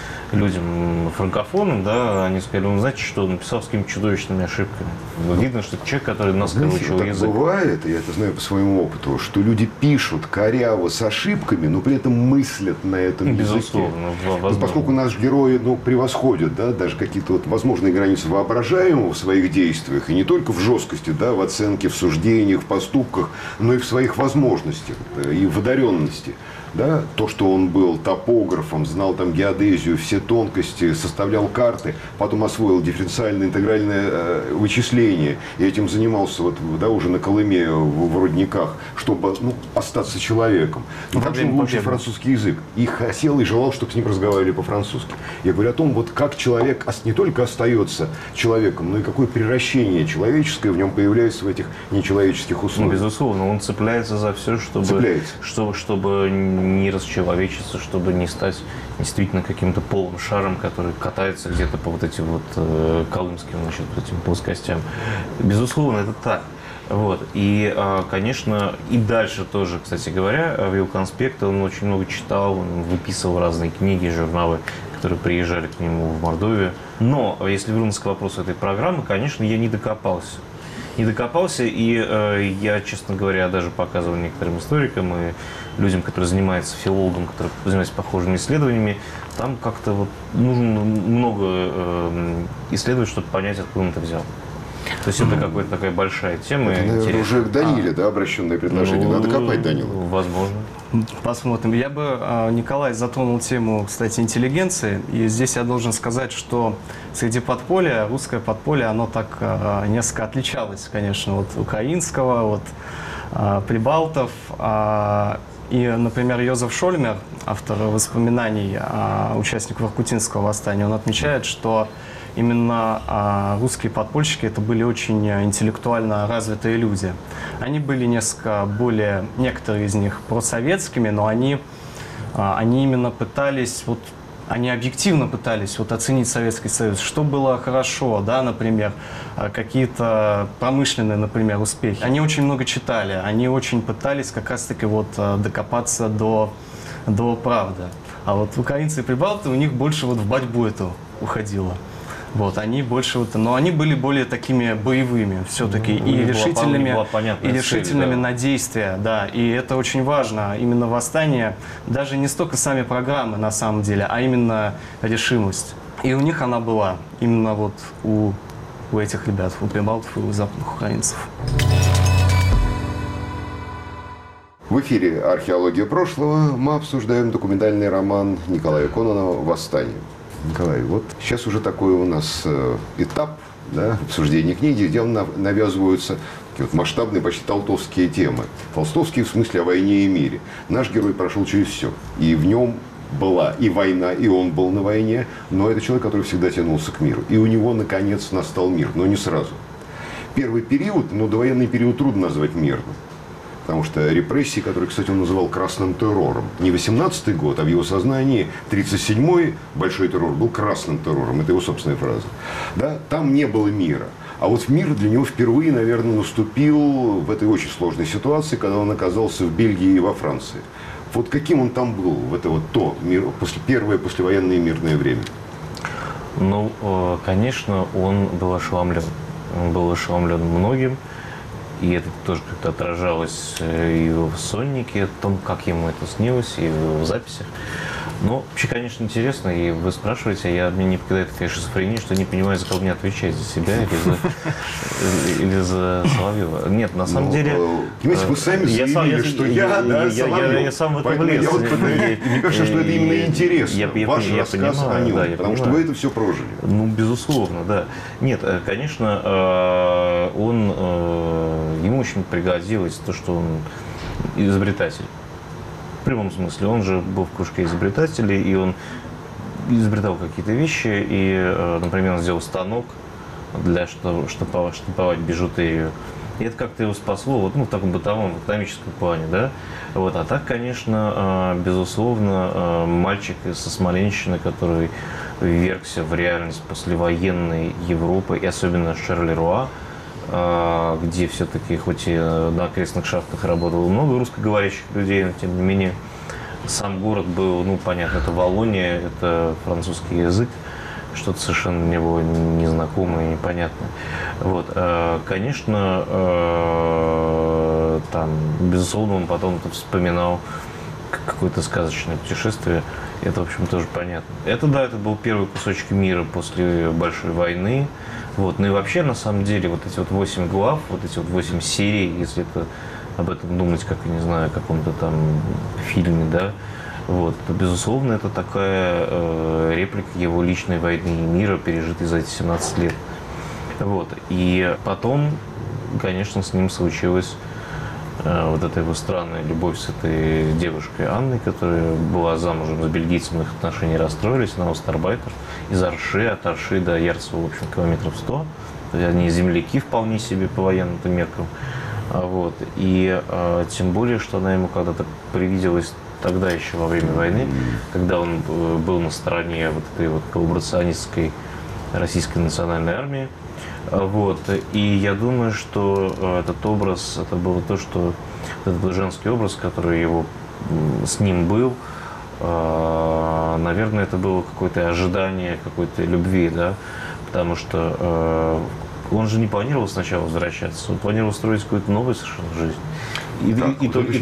людям франкофонам, да, они сказали, знаете, что он написал с какими-то чудовищными ошибками. Видно, что это человек, который наскоро учил язык. Бывает, я это знаю по своему опыту, что люди пишут коряво с ошибками, но при этом мыслят на этом языке. Безусловно. Поскольку наш герой превосходит, да, даже какие-то вот возможные границы воображаемого в своих действиях, и не только в жесткости, да, в оценке, в суждениях, в поступках, но и в своих возможностях и в одаренности. Да, то, что он был топографом, знал там геодезию, все тонкости, составлял карты, потом освоил дифференциальное интегральное вычисление и этим занимался вот, да, уже на Колыме в рудниках, чтобы остаться человеком. Но как же он выучил французский язык? И хотел, и желал, чтобы с ним разговаривали по-французски. Я говорю о том, вот как человек не только остается человеком, но и какое превращение человеческое в нем появляется в этих нечеловеческих условиях. Безусловно, он цепляется за все, чтобы не расчеловечиться, чтобы не стать действительно каким-то полым шаром, который катается где-то по вот этим вот колымским, значит, этим плоскостям. Безусловно, это так. Вот. И, конечно, и дальше тоже, кстати говоря, в его конспекты он очень много читал, он выписывал разные книги, журналы, которые приезжали к нему в Мордовию. Но, если вернуться к вопросу этой программы, конечно, я не докопался. И я, честно говоря, даже показывал некоторым историкам и людям, которые занимаются, филологам, которые занимаются похожими исследованиями, там как-то вот нужно много исследовать, чтобы понять, откуда он это взял. То есть это какая-то такая большая тема. Это, наверное, уже к Даниле, да, обращенное предложение. Надо копать Данилу. Возможно. Посмотрим. Я бы, Николай, затронул тему, кстати, интеллигенции. И здесь я должен сказать, что среди подполья, русское подполье, оно так несколько отличалось, конечно, от украинского, от прибалтов. И, например, Йозеф Шольмер, автор воспоминаний о участниках Воркутинского восстания, он отмечает, что именно русские подпольщики это были очень интеллектуально развитые люди. Они были несколько более, некоторые из них просоветскими, но они именно пытались, они объективно пытались оценить Советский Союз, что было хорошо, да, например, какие-то промышленные, например, успехи. Они очень много читали, они очень пытались как раз-таки докопаться до правды. А украинцы и прибалты, у них больше в борьбу эту уходило. Они больше, но они были более такими боевыми все-таки и решительными на действия, да. И это очень важно. Именно восстание, даже не столько сами программы на самом деле, а именно решимость. И у них она была, именно у этих ребят, у прибалтов и у западных украинцев. В эфире «Археология прошлого» мы обсуждаем документальный роман Николая Кононова «Восстание». Николай, сейчас уже такой у нас этап, да, обсуждения книги, где навязываются такие масштабные, почти толстовские темы. Толстовские в смысле о войне и мире. Наш герой прошел через все. И в нем была и война, и он был на войне, но это человек, который всегда тянулся к миру. И у него, наконец, настал мир, но не сразу. Первый период, довоенный период трудно назвать мирным. Потому что репрессии, которые, кстати, он называл красным террором. Не 18-й год, а в его сознании 37-й большой террор был красным террором. Это его собственная фраза. Да? Там не было мира. А мир для него впервые, наверное, наступил в этой очень сложной ситуации, когда он оказался в Бельгии и во Франции. Каким он там был в это первое послевоенное мирное время? Конечно, он был ошеломлен. Он был ошеломлен многим. И это тоже как-то отражалось и в соннике, о том, как ему это снилось, и в записях. Но вообще, конечно, интересно, и вы спрашиваете, мне не покидает такая шизофрения, что не понимаю, за кого мне отвечать, за себя или за Соловьева. Нет, на самом деле... Вы сами заявили, что Соловьев. Я сам в это влез. Мне кажется, что это именно интересно. Ваш рассказ о нем, потому что вы это все прожили. Безусловно, да. Нет, конечно, ему очень пригодилось то, что он изобретатель. В прямом смысле. Он же был в кружке изобретателей, и он изобретал какие-то вещи. И, например, он сделал станок для штамповать бижутерию. И это как-то его спасло в таком бытовом, экономическом плане. Да? А так, конечно, безусловно, мальчик со Смоленщины, который ввергся в реальность послевоенной Европы, и особенно Шарлеруа, где все-таки, хоть и на окрестных шахтах работало много русскоговорящих людей, но тем не менее сам город был, понятно, это Валлония, это французский язык, что-то совершенно для него незнакомое и непонятное. Конечно, безусловно, он потом вспоминал какое-то сказочное путешествие, это, в общем, тоже понятно. Это был первый кусочек мира после Большой войны. И вообще, на самом деле, эти 8 глав, эти 8 серий, если об этом думать, как, я не знаю, каком-то там фильме, да, то, безусловно, это такая реплика его личной войны и мира, пережитой за эти 17 лет. И потом, конечно, с ним случилась эта его странная любовь с этой девушкой Анной, которая была замужем с бельгийцем, их отношения расстроились, она остарбайтер из Арши, от Арши до Ярцева, в общем, километров 100. Они земляки вполне себе по военным меркам. И тем более, что она ему когда-то привиделась тогда еще во время войны, когда он был на стороне этой коллаборационистской Российской национальной армии. Вот. И я думаю, что этот образ, это было то, что этот женский образ, который с ним был, наверное, это было какое-то ожидание какой-то любви, да, потому что он же не планировал сначала возвращаться, он планировал строить какую-то новую совершенно жизнь.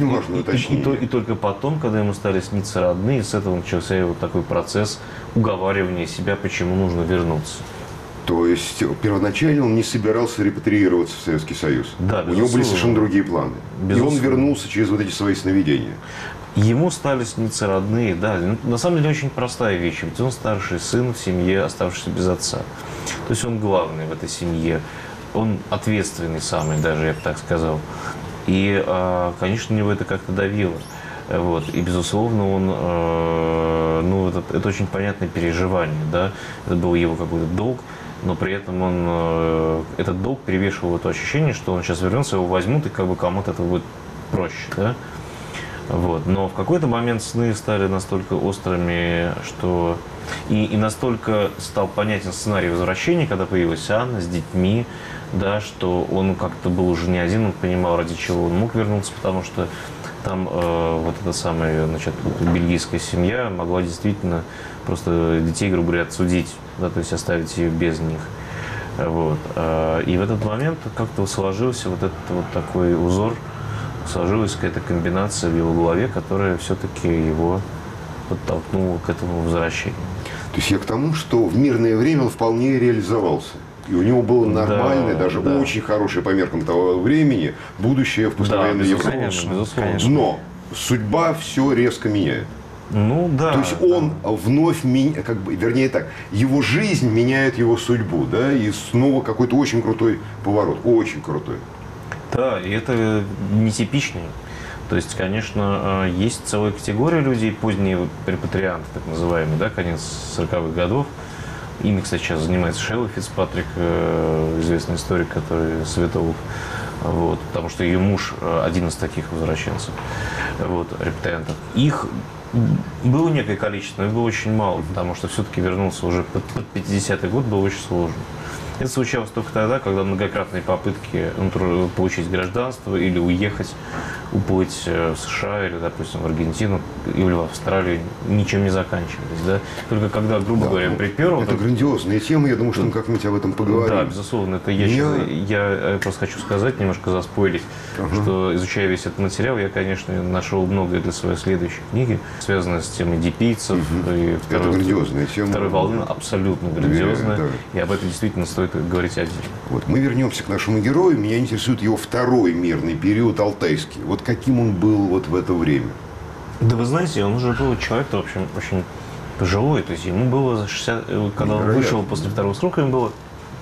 И только потом, когда ему стали сниться родные, с этого начался его такой процесс уговаривания себя, почему нужно вернуться. То есть первоначально он не собирался репатриироваться в Советский Союз. Да, у него были совершенно другие планы. Безусловно. И он вернулся через вот эти свои сновидения. Ему стали сниться родные, да. На самом деле очень простая вещь. Ведь он старший сын в семье, оставшийся без отца. То есть он главный в этой семье. Он ответственный самый даже, я бы так сказал. И, конечно, на него это как-то давило. Вот. И, безусловно, он, это очень понятное переживание, да. Это был его какой-то долг, но при этом этот долг перевешивал это ощущение, что он сейчас вернется, его возьмут, и как бы кому-то это будет проще, да. Вот. Но в какой-то момент сны стали настолько острыми, что и настолько стал понятен сценарий возвращения, когда появилась Анна с детьми, да, что он как-то был уже не один, он понимал, ради чего он мог вернуться, потому что там вот эта самая, значит, бельгийская семья могла действительно просто детей, грубо говоря, отсудить, да, то есть оставить ее без них. Вот. И в этот момент как-то сложился вот этот вот такой узор, сложилась какая-то комбинация в его голове, которая все-таки его подтолкнула к этому возвращению. То есть я к тому, что в мирное время он вполне реализовался. И у него было нормальное, даже очень хорошее по меркам того времени будущее в послевоенной Европе. Конечно. Но судьба все резко меняет. Ну да. То есть он вновь меняет, вернее так, его жизнь меняет его судьбу, да, и снова какой-то очень крутой поворот, очень крутой. Да, и это нетипичный. То есть, конечно, есть целая категория людей, поздние репатрианты, так называемые, да, конец 40-х годов. Ими, кстати, сейчас занимается Шелла Фицпатрик, известный историк, который Светов. Вот, потому что ее муж один из таких возвращенцев, вот, репатриантов. Их было некое количество, но их было очень мало, потому что все-таки вернулся уже под 50-й год, было очень сложно. Это случалось только тогда, когда многократные попытки получить гражданство или уехать, уплыть в США или, допустим, в Аргентину или в Австралию ничем не заканчивались. Да? Только когда, грубо говоря, приперло... Это грандиозная тема, я думаю, что мы как-нибудь об этом поговорим. Да, безусловно. Это я просто хочу сказать, немножко заспойлить, что, изучая весь этот материал, я, конечно, нашел многое для своей следующей книги, связанное с темой дипийцев. И это грандиозная тема. Второй волны абсолютно грандиозная. И об этом действительно стоит говорить отдельно. Вот, мы вернемся к нашему герою. Меня интересует его второй мирный период, алтайский. Вот каким он был вот в это время? Да вы знаете, он уже был человек, в общем, очень пожилой. То есть ему было 60... Когда он вышел после второго срока, ему было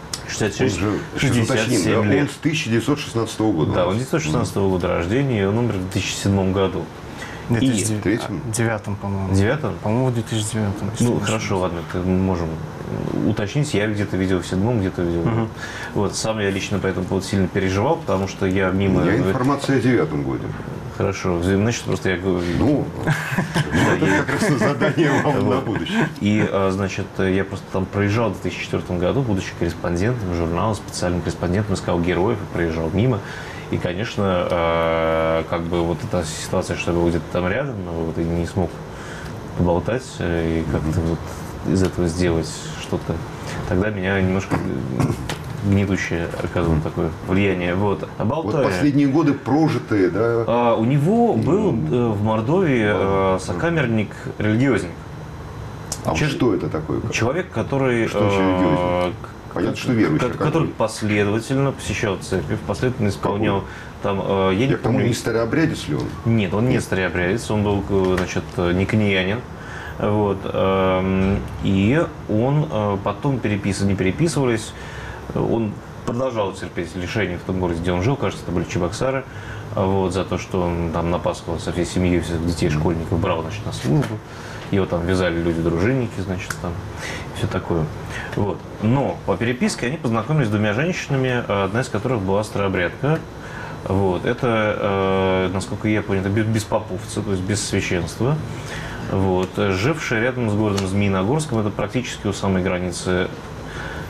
66-67 лет. Он с 1916 года. Да, он 1916 года рождения, и он умер в 2007 году. В 2009, по-моему. 9-м? По-моему, в 2009. Ну, хорошо, ладно, мы можем уточнить. Я где-то видел в 7-м, где-то видел. Вот, сам я лично по этому поводу сильно переживал, потому что я мимо... Я информация о 9-м годе. Хорошо, значит, просто я говорю... Ну, это как раз задание вам на будущее. И, значит, я просто там проезжал в 2004 году, будучи корреспондентом журнала, специальным корреспондентом, искал героев и проезжал мимо. И, конечно, как бы вот эта ситуация, что я был где-то там рядом, но вот и не смог поболтать и как-то вот из этого сделать что-то, тогда меня немножко гнетущее оказывало такое влияние. Вот. А Балтая, вот последние годы прожитые, да? У него был в Мордовии сокамерник-религиозник. А что это такое? Человек, который... Что значит религиозник? Понятно, что верующий. Который последовательно посещал церковь, последовательно исполнял там... Я не помню, не старообрядец ли он? Нет, он не старообрядец, он был, значит, никониянин. Вот. И он потом не переписывались, он продолжал терпеть лишения в том городе, где он жил, кажется, это были Чебоксары, вот, за то, что он там на Пасху со всей семьей всех детей, школьников брал, значит, на службу. Его там вязали люди-дружинники, значит, там, все такое. Вот. Но по переписке они познакомились с двумя женщинами, одна из которых была старообрядка. Вот. Это, насколько я понял, это беспоповцы, то есть без священства. Вот. Жившая рядом с городом Змеиногорском, это практически у самой границы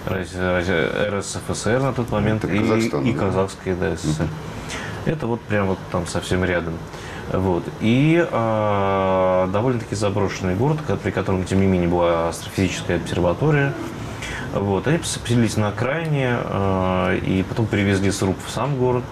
РСФСР на тот момент и Казахская, да, СССР. Это вот прям вот там совсем рядом. Вот. И довольно-таки заброшенный город, при котором, тем не менее, была астрофизическая обсерватория. Вот. Они поселились на окраине и потом перевезли сруб в сам город.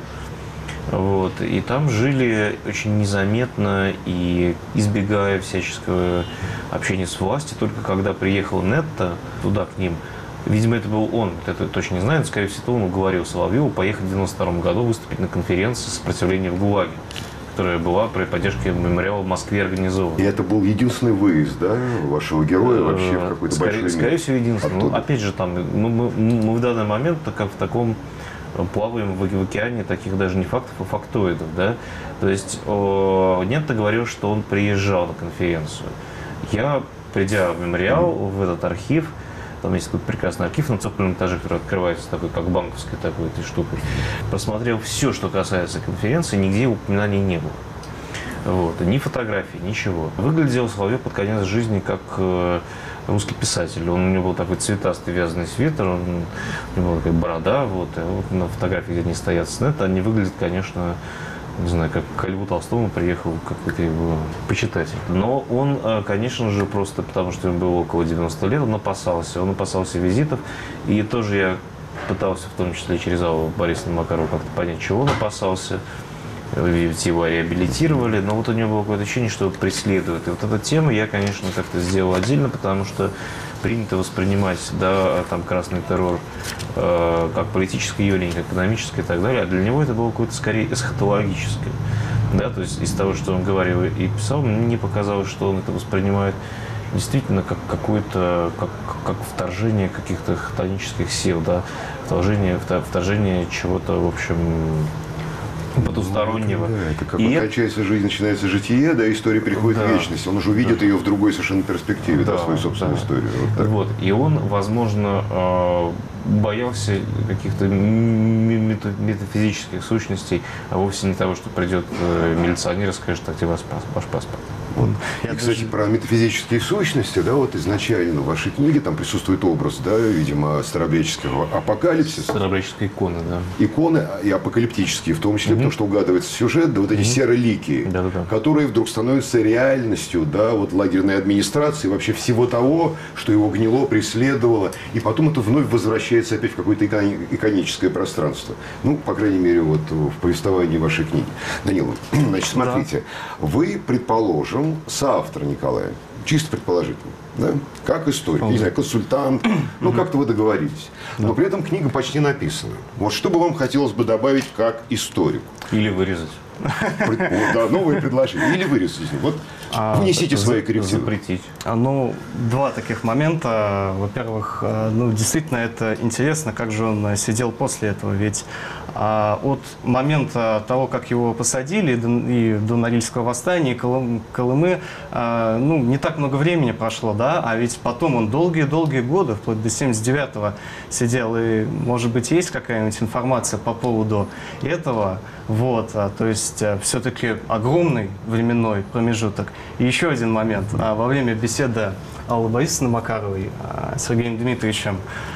Вот. И там жили очень незаметно и избегая всяческого общения с властью. Только когда приехал Нетта туда к ним, видимо, это был он, это точно не знаю, но, скорее всего, он уговорил Соловьева поехать в 1992 году выступить на конференции сопротивления в ГУЛАГе, которая была при поддержке мемориала в Москве организована. И это был единственный выезд, да, вашего героя вообще в какой-то большой мир? Скорее всего, единственный. Ну, опять же, там, мы в данный момент как в таком плаваем в океане таких даже не фактов, а фактоидов, да. То есть Нетта говорил, что он приезжал на конференцию. Я, придя в мемориал, в этот архив, там есть такой прекрасный архив на цокольном этаже, который открывается такой, как банковской такой этой штукой. Просмотрел все, что касается конференции, нигде упоминаний не было. Вот. Ни фотографий, ничего. Выглядел Соловьев под конец жизни как русский писатель. У него был такой цветастый вязаный свитер, у него была такая борода. Вот. И вот на фотографии, где они стоят с Нетта, они выглядят, конечно, не знаю, как к Льву Толстому приехал какой-то его почитатель. Но он, конечно же, просто потому, что ему было около 90 лет, он опасался визитов. И тоже я пытался, в том числе через Аллу Борисовну Макарову, как-то понять, чего он опасался. Ведь его реабилитировали, но вот у него было какое-то ощущение, что его преследуют. И вот эта тема я, конечно, как-то сделал отдельно, потому что принято воспринимать, да, там, красный террор как политическое явление, как экономическое и так далее, а для него это было какое-то скорее эсхатологическое. Да, то есть из того, что он говорил и писал, мне показалось, что он это воспринимает действительно как какое-то, как вторжение каких-то хтонических сил, да, вторжение чего-то, в общем, потустороннего. Да, это как кончается жизнь, начинается житие, да, история приходит в вечность. Он уже увидит ее в другой совершенно перспективе, да, свою собственную историю. Вот, и он, возможно, боялся каких-то метафизических сущностей, а вовсе не того, что придет милиционер и скажет: так, тебе ваш паспорт. Вот. И, кстати, про метафизические сущности, да, вот изначально в вашей книге там присутствует образ, да, видимо, старообрядческого апокалипсиса. Старообрядческая икона, да. Иконы и апокалиптические, в том числе, потому что угадывается сюжет, да, вот эти серолики, которые вдруг становятся реальностью, да, вот лагерной администрации, вообще всего того, что его гнило, преследовало, и потом это вновь возвращается опять в какое-то иконическое пространство. Ну, по крайней мере, вот в повествовании вашей книги. Данила, значит, смотрите, вы, предположим, соавтор Николая, чисто предположительно, да? Как историк, не знаю, консультант, ну как-то вы договорились. Но при этом книга почти написана. Вот что бы вам хотелось бы добавить как историку? Или вырезать. Да, новые предложения. Или вырезать. Вот внесите свои коррективы. Запретить. Ну, два таких момента. Во-первых, ну, действительно, это интересно, как же он сидел после этого. Ведь от момента того, как его посадили, и до Норильского восстания, Колымы, ну, не так много времени прошло, да, а ведь потом он долгие-долгие годы, вплоть до 79-го сидел, и, может быть, есть какая-нибудь информация по поводу этого, вот, то есть все-таки огромный временной промежуток. И еще один момент. Во время беседы Аллы Борисовны Макаровой с Сергеем Дмитриевичем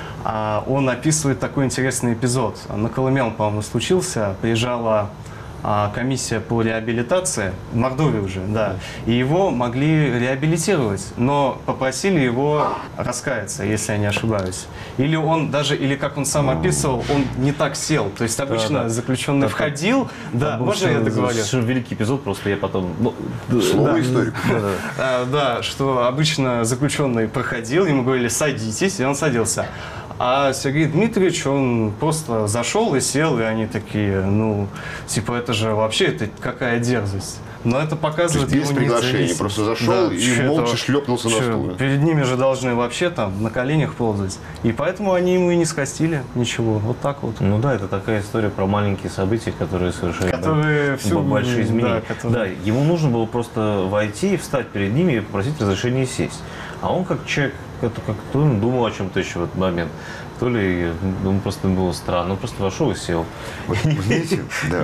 он описывает такой интересный эпизод. На Колыме он, по-моему, случился. Приезжала комиссия по реабилитации, в Мордовии уже, да, и его могли реабилитировать, но попросили его раскаяться, если я не ошибаюсь. Или он даже, или как он сам описывал, он не так сел. То есть обычно заключенный входил, да, можно я договорю? Великий эпизод, просто я потом... Слово историк. Да, что обычно заключенный проходил, ему говорили: садитесь, и он садился. А Сергей Дмитриевич, он просто зашел и сел, и они такие, ну, типа, это же вообще, это какая дерзость. Но это показывает его без приглашения, просто зашел и молча шлепнулся на стул. Перед ними же должны вообще там на коленях ползать. И поэтому они ему и не скостили ничего. Вот так вот. Ну да, это такая история про маленькие события, которые совершают большие изменения. Да, ему нужно было просто войти, встать перед ними и попросить разрешения сесть. А он как человек, как-то он думал о чем-то еще в этот момент. То ли ему просто было странно, он просто вошел и сел. Вы знаете, да,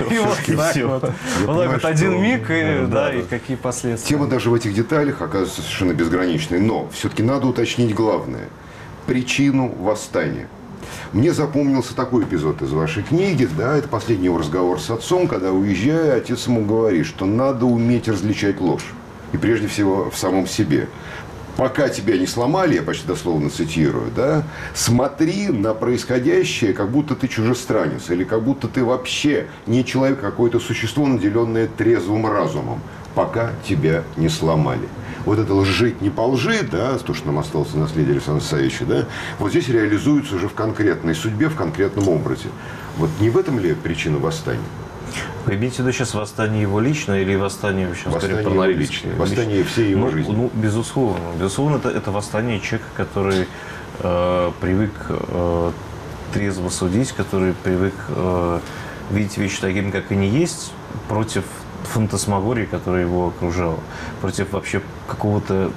вот так вот один миг, и какие последствия. Тема даже в этих деталях оказывается совершенно безграничной. Но все-таки надо уточнить главное. причину восстания. Мне запомнился такой эпизод из вашей книги, да, это последний его разговор с отцом, когда, уезжая, отец ему говорит, что надо уметь различать ложь. И прежде всего в самом себе. Пока тебя не сломали, я почти дословно цитирую, да, смотри на происходящее, как будто ты чужестранец, или как будто ты вообще не человек, а какое-то существо, наделенное трезвым разумом, пока тебя не сломали. Вот это «жить не по лжи», да, то, что нам осталось наследие Александра Савича, да, вот здесь реализуется уже в конкретной судьбе, в конкретном образе. Вот не в этом ли причина восстания? Вы имеете в виду сейчас восстание его лично или восстание вообще, Восстание скорее, его личное, восстание всей его жизни. Ну, безусловно. Безусловно, это восстание человека, который привык трезво судить, который привык видеть вещи такими, как они есть, против фантасмагории, которая его окружала, против вообще какой-то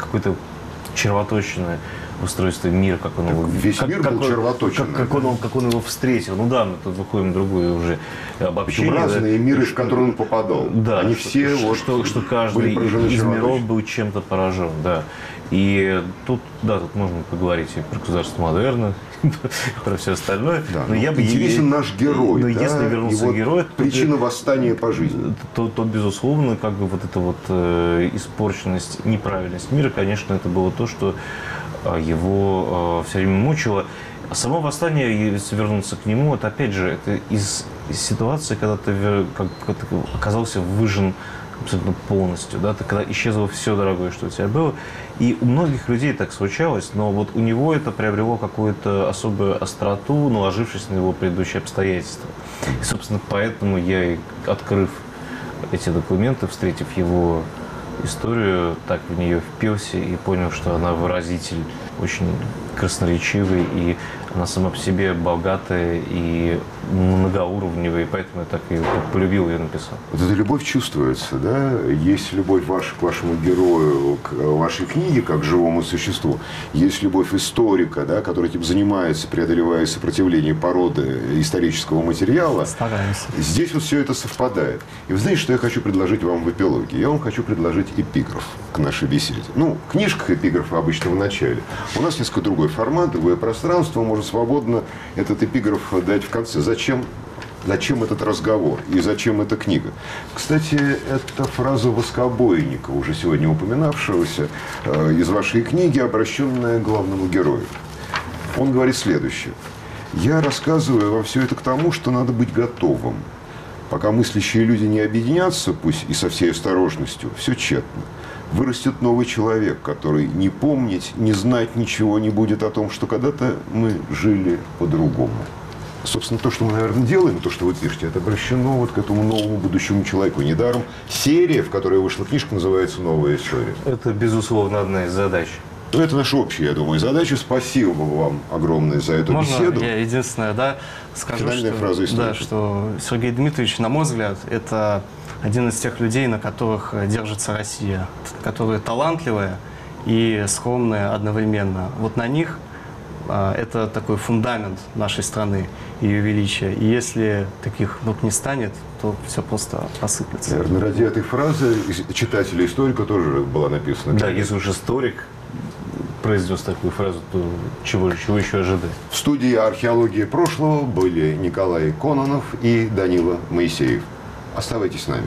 червоточины в устройстве мира, как он его... Весь мир был червоточен. Как он его встретил. Ну да, мы тут выходим в другое уже обобщение. Разные миры, в которые он попадал. Да, они все что каждый из миров был чем-то поражен, да. И тут можно поговорить и про государство модерна, про все остальное. Да, но интересен наш герой. Но если вернуться к герою, причина восстания по жизни. То, безусловно, как бы вот эта вот испорченность, неправильность мира, конечно, это было то, что его все время мучило. А само восстание, если вернуться к нему, это опять же это из ситуации, когда ты оказался выжжен абсолютно полностью, да, когда исчезло все дорогое, что у тебя было. И у многих людей так случалось, но вот у него это приобрело какую-то особую остроту, наложившись на его предыдущие обстоятельства. И, собственно, поэтому я, открыв эти документы, встретив его историю, так в нее впился и понял, что она выразитель очень красноречивый, и она сама по себе богатая и многоуровневая, и поэтому я так и полюбил ее, написал. Вот эта любовь чувствуется, да? Есть любовь ваша к вашему герою, к вашей книге, как к живому существу. Есть любовь историка, да, который этим занимается, преодолевая сопротивление породы исторического материала. Стараемся. Здесь вот все это совпадает. И вы знаете, что я хочу предложить вам в эпилоге? Я вам хочу предложить эпиграф к нашей беседе. Ну, в книжках эпиграфы обычно в начале. У нас несколько другой формат, другое пространство. Можно свободно этот эпиграф дать в конце. Зачем этот разговор и зачем эта книга? Кстати, это фраза Воскобойника, уже сегодня упоминавшегося из вашей книги, обращенная к главному герою. Он говорит следующее. «Я рассказываю вам все это к тому, что надо быть готовым. Пока мыслящие люди не объединятся, пусть и со всей осторожностью, все тщетно. Вырастет новый человек, который не помнить, не знать ничего не будет о том, что когда-то мы жили по-другому». Собственно, то, что мы, наверное, делаем, то, что вы пишете, это обращено вот к этому новому будущему человеку. Недаром серия, в которой вышла книжка, называется «Новая история». Это, безусловно, одна из задач. Ну, это наша общая, я думаю, задача. Спасибо вам огромное за эту беседу. Я единственное, скажу, финальная фраза истории. Что Сергей Дмитриевич, на мой взгляд, это один из тех людей, на которых держится Россия, которые талантливые и скромные одновременно. Вот на них это такой фундамент нашей страны, ее величия. И если таких вдруг не станет, то все просто посыплется. Наверное, ради этой фразы читателя историка тоже была написана. Да, если уж историк произнес такую фразу, то чего еще ожидать? В студии «Археология прошлого» были Николай Кононов и Данила Моисеев. Оставайтесь с нами.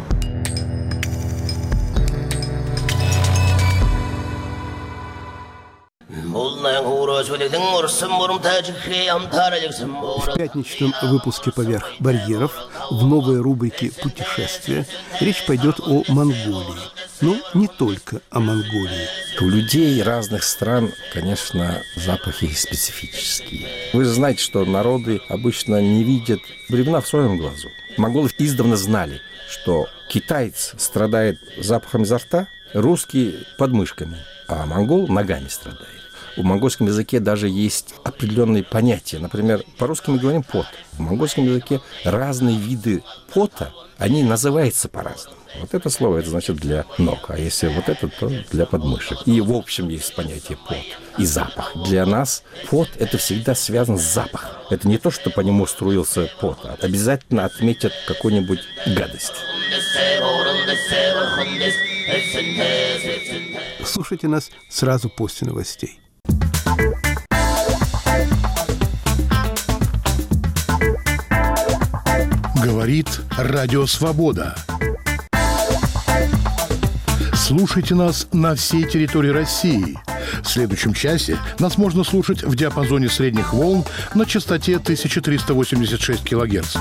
В пятничном выпуске «Поверх барьеров» в новой рубрике «Путешествия» речь пойдет о Монголии. Но не только о Монголии. У людей разных стран, конечно, запахи специфические. Вы знаете, что народы обычно не видят бревна в своем глазу. Монголы издавна знали, что китаец страдает запахом изо рта, русский под мышками, а монгол ногами страдает. В монгольском языке даже есть определенные понятия. Например, по-русски мы говорим «пот». В монгольском языке разные виды пота, они называются по-разному. Вот это слово, это значит для ног, а если вот это, то для подмышек. И в общем есть понятие пот и запах. Для нас пот – это всегда связано с запахом. Это не то, что по нему струился пот, а обязательно отметят какую-нибудь гадость. Слушайте нас сразу после новостей. Говорит Радио Свобода. Слушайте нас на всей территории России. В следующем часе нас можно слушать в диапазоне средних волн на частоте 1386 кГц.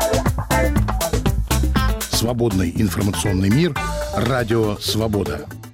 Свободный информационный мир. Радио Свобода.